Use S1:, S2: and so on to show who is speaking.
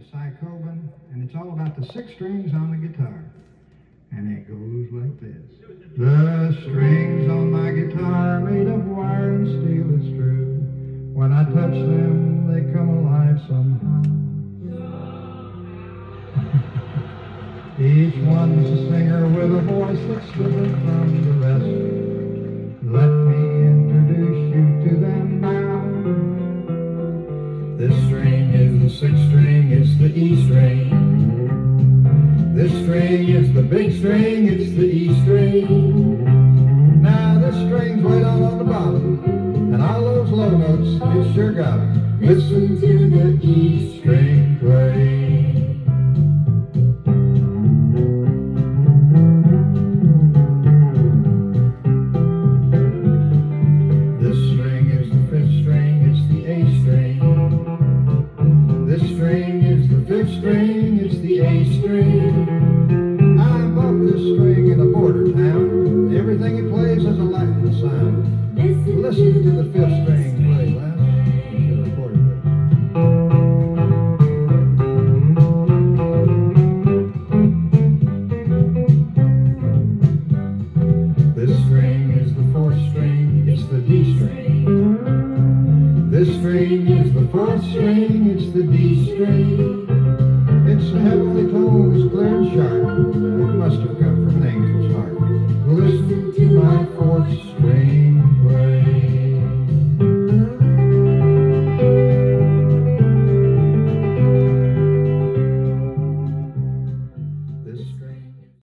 S1: Cy Coben, and it's all about the 6 strings on the guitar. And it goes like this. The strings on my guitar made of wire and steel, it's true. When I touch them, they come alive somehow. Each one's a singer with a voice that's different from the rest. Let me introduce you to them now. This string is the 6th string, it's the E string. This string is the big string, it's the E string. Now this string's way down on the bottom, and all those low notes, it sure got 'em. Listen to the E string play. This string is the 5th string, it's the A string. This string is the 5th string, it's the A string. I bought this string in a border town. Everything it plays has a Latin sound. Listen to the 5th string play, Les. You should have recorded this. This string is the 4th string, it's the D string. This string is the 4th string, it's the D string. It's a heavenly tone, it's clear and sharp. It must have come from an angel's heart. Listen to my 4th string play.